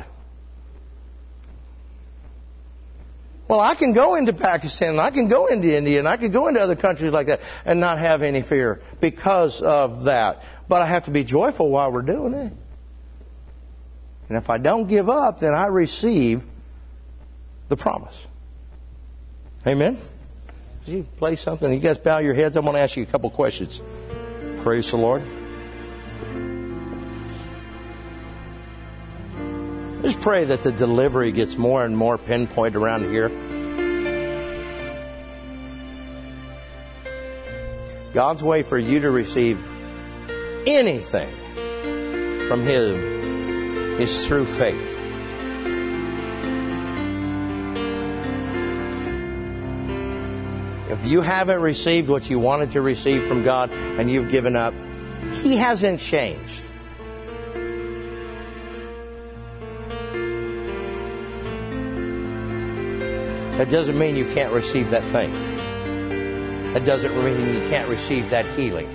Well, I can go into Pakistan, and I can go into India, and I can go into other countries like that and not have any fear because of that. But I have to be joyful while we're doing it. And if I don't give up, then I receive the promise. Amen? Did you play something? You guys bow your heads. I'm going to ask you a couple questions. Praise the Lord. Just pray that the delivery gets more and more pinpoint around here. God's way for you to receive anything from Him is through faith. If you haven't received what you wanted to receive from God and you've given up, He hasn't changed. That doesn't mean you can't receive that thing. That doesn't mean you can't receive that healing.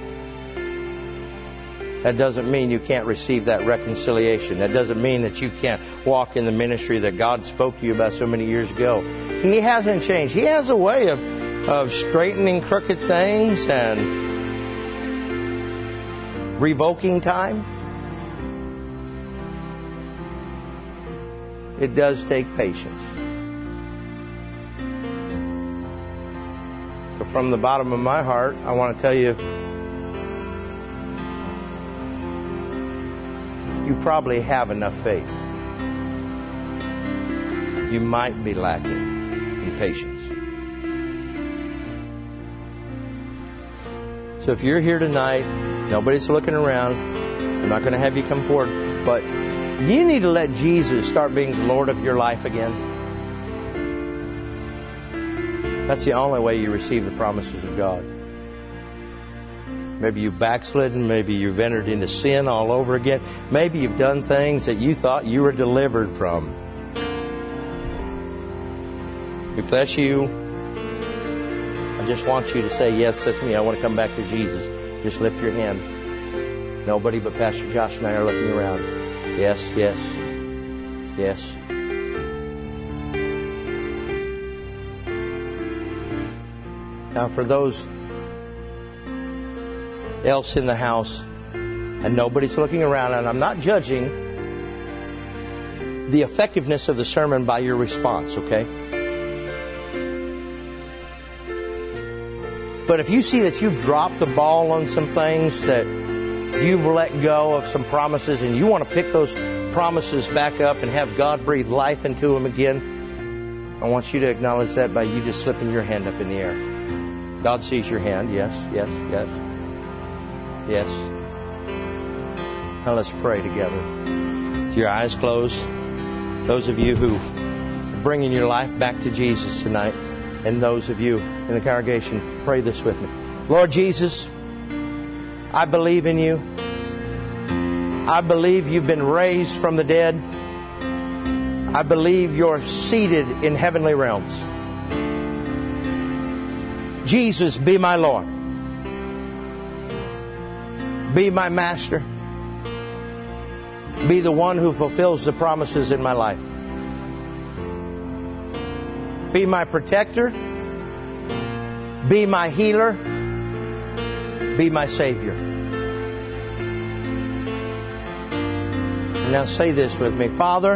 That doesn't mean you can't receive that reconciliation. That doesn't mean that you can't walk in the ministry that God spoke to you about so many years ago. He hasn't changed. He has a way of, of straightening crooked things and revoking time. It does take patience. So from the bottom of my heart, I want to tell you, you probably have enough faith. You might be lacking in patience. So if you're here tonight, nobody's looking around, I'm not going to have you come forward, but you need to let Jesus start being the Lord of your life again. That's the only way you receive the promises of God. Maybe you've backslidden. Maybe you've entered into sin all over again. Maybe you've done things that you thought you were delivered from. If that's you, I just want you to say, yes, that's me. I want to come back to Jesus. Just lift your hand. Nobody but Pastor Josh and I are looking around. Yes, yes, yes. Now, for those else in the house, and nobody's looking around, and I'm not judging the effectiveness of the sermon by your response, okay? But if you see that you've dropped the ball on some things, that you've let go of some promises, and you want to pick those promises back up and have God breathe life into them again, I want you to acknowledge that by you just slipping your hand up in the air. God sees your hand. Yes, yes, yes. Yes. Now let's pray together. With your eyes closed, those of you who are bringing your life back to Jesus tonight, and those of you in the congregation, pray this with me. Lord Jesus, I believe in you. I believe you've been raised from the dead. I believe you're seated in heavenly realms. Jesus, be my Lord. Be my master. Be the one who fulfills the promises in my life. Be my protector. Be my healer. Be my Savior. Now say this with me. Father,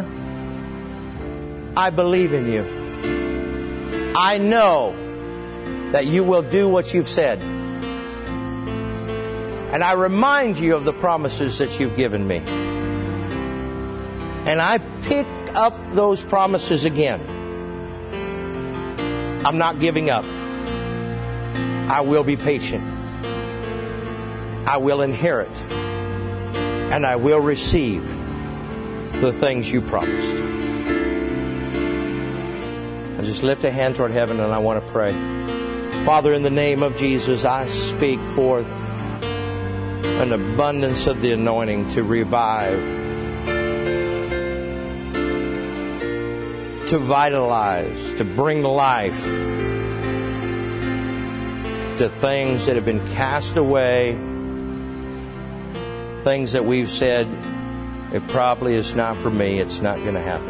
I believe in you. I know that you will do what you've said. And I remind you of the promises that you've given me. And I pick up those promises again. I'm not giving up. I will be patient. I will inherit. And I will receive the things you promised. I just lift a hand toward heaven and I want to pray. Father, in the name of Jesus, I speak forth an abundance of the anointing to revive, to vitalize, to bring life to things that have been cast away, things that we've said, it probably is not for me, it's not going to happen.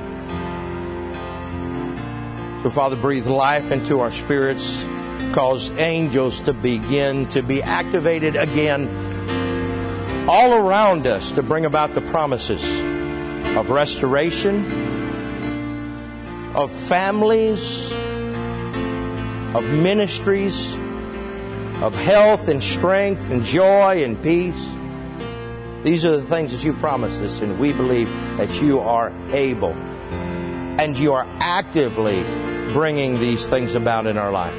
So, Father, breathe life into our spirits. Cause angels to begin to be activated again all around us to bring about the promises of restoration, of families, of ministries, of health and strength and joy and peace. These are the things that you promised us, and we believe that you are able and you are actively bringing these things about in our life.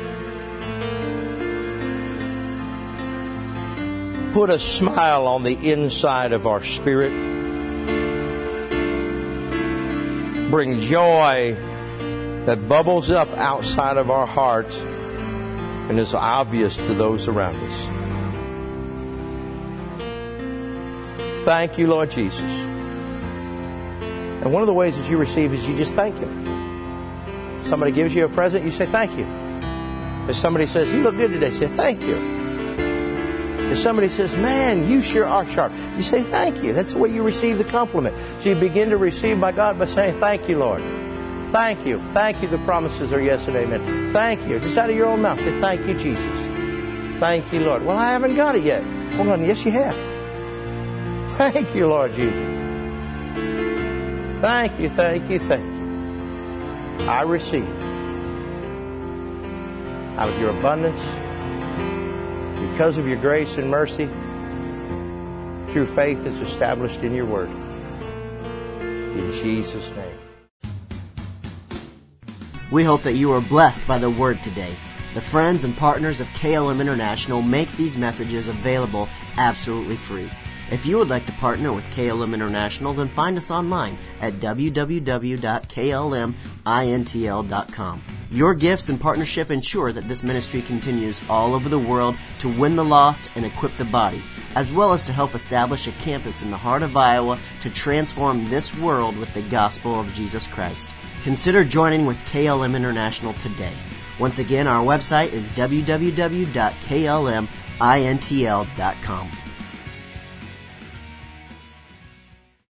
Put a smile on the inside of our spirit. Bring joy that bubbles up outside of our hearts and is obvious to those around us. Thank you, Lord Jesus. And one of the ways that you receive is you just thank Him. Somebody gives you a present, you say thank you. If somebody says, you look good today, say thank you. If somebody says, man, you sure are sharp, you say thank you. That's the way you receive the compliment. So you begin to receive by God by saying, thank you, Lord. Thank you. Thank you. The promises are yes and amen. Thank you. Just out of your own mouth, say, thank you, Jesus. Thank you, Lord. Well, I haven't got it yet. Hold on. Yes, you have. Thank you, Lord Jesus. Thank you, thank you, thank you. I receive out of your abundance, because of your grace and mercy, through faith that's established in your word. In Jesus' name. We hope that you are blessed by the word today. The friends and partners of K L M International make these messages available absolutely free. If you would like to partner with K L M International, then find us online at w w w dot k l m intl dot com. Your gifts and partnership ensure that this ministry continues all over the world to win the lost and equip the body, as well as to help establish a campus in the heart of Iowa to transform this world with the gospel of Jesus Christ. Consider joining with K L M International today. Once again, our website is w w w dot k l m intl dot com.